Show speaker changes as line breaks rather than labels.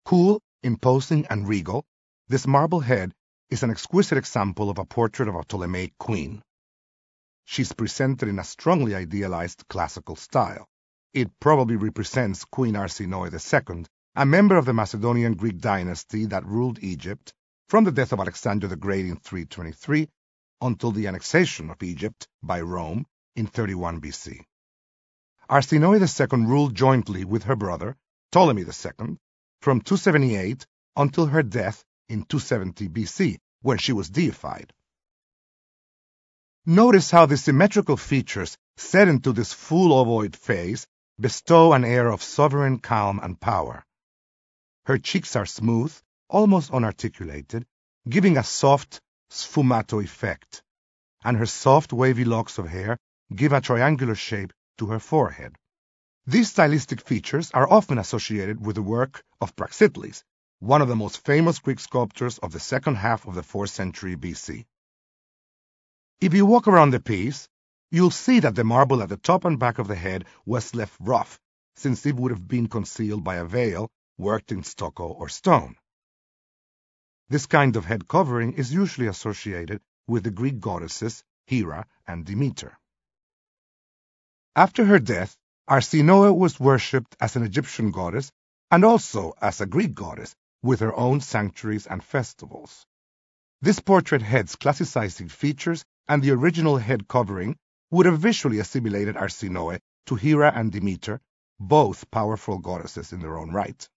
Cool, imposing, and regal, this marble head is an exquisite example of a portrait of a Ptolemaic queen. She's presented in a strongly idealized classical style. It probably represents Queen Arsinoe II, a member of the Macedonian Greek dynasty that ruled Egypt from the death of Alexander the Great in 323 until the annexation of Egypt by Rome in 31 BC. Arsinoe II ruled jointly with her brother, Ptolemy II, from 278 until her death in 270 BC, when she was deified. Notice how the symmetrical features set into this full ovoid face bestow an air of sovereign calm and power. Her cheeks are smooth, almost unarticulated, giving a soft sfumato effect, and her soft wavy locks of hair give a triangular shape to her forehead. These stylistic features are often associated with the work of Praxiteles, one of the most famous Greek sculptors of the second half of the 4th century BC. If you walk around the piece, you'll see that the marble at the top and back of the head was left rough, since it would have been concealed by a veil worked in stucco or stone. This kind of head covering is usually associated with the Greek goddesses Hera and Demeter. After her death, Arsinoe was worshipped as an Egyptian goddess and also as a Greek goddess with her own sanctuaries and festivals. This portrait head's classicizing features and the original head covering would have visually assimilated Arsinoe to Hera and Demeter, both powerful goddesses in their own right.